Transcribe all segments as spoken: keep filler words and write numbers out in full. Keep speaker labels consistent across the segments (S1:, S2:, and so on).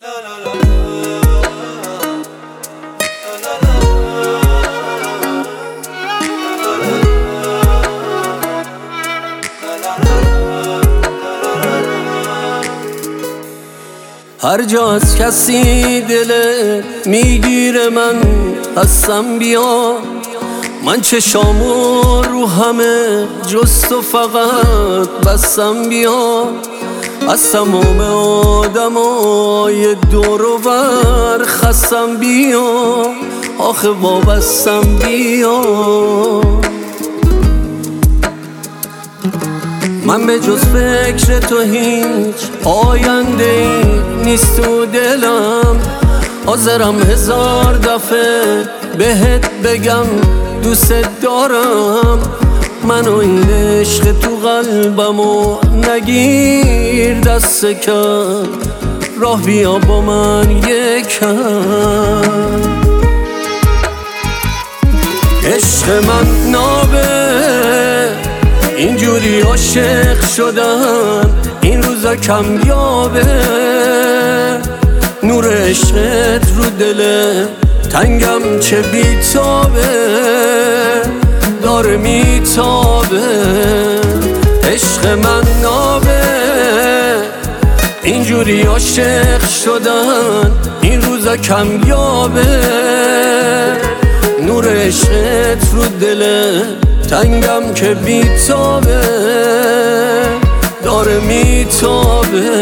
S1: هر جا از کسی دل میگیره من هستم بیا، من چشامو رو همه جز تو فقط بستم بیا، از تمام آدمای دور و بر خستم بیا، آخه وابستم بیا. من به جز فکر تو هیچ آینده ای نیست تو دلم، حاضرم هزار دفعه بهت بگم دوست دارم، منو این عشق تو قلبمو نگیر دست کم، راه بیا با من یکم. عشق من نابه اینجوری عاشق شدن این روزا کمیابه، نور عشقت رو دل تنگم چه بیتابه داره میتابه. عشق من نابه اینجوری عاشق شدن این روزا کمیابه، نور عشقت رو دل تنگم که بیتابه داره میتابه.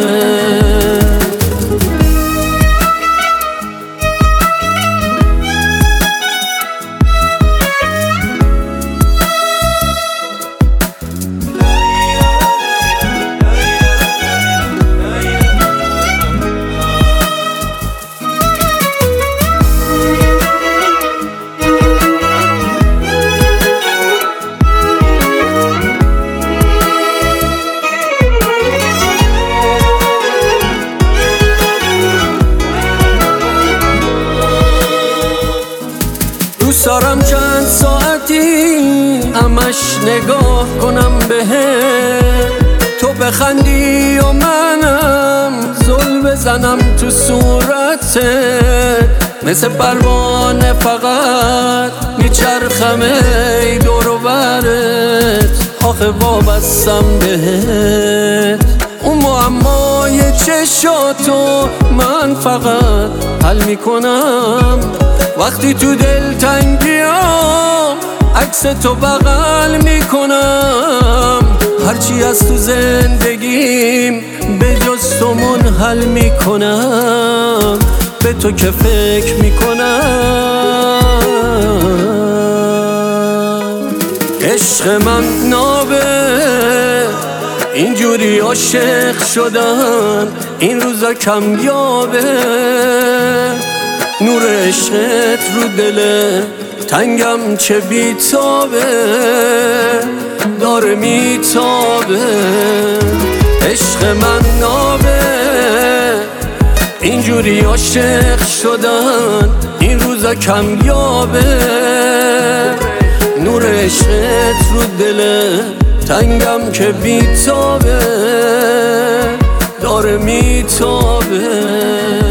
S1: دوست دارم چند ساعتی همش نگاه کنم بهت، تو بخندی و منم زل بزنم تو صورتت، مثل پروانه فقط میچرخم ای دور و برت، آخه وابستم بهت. اون معمای چشاتو من فقط حل میکنم وقتی تو دل تنگیام عکس تو بغل میکنم، هرچی از تو زندگیم به جز تو منحل میکنم، به تو که فکر میکنم. عشق من نابه اینجوری عاشق شدن این روزا کمیابه، نور عشقت رو دل تنگم چه بیتابه داره میتابه. عشق من نابه اینجوری عاشق شدن این روزا کمیابه، نور عشقت رو دل تنگم که بیتابه داره میتابه.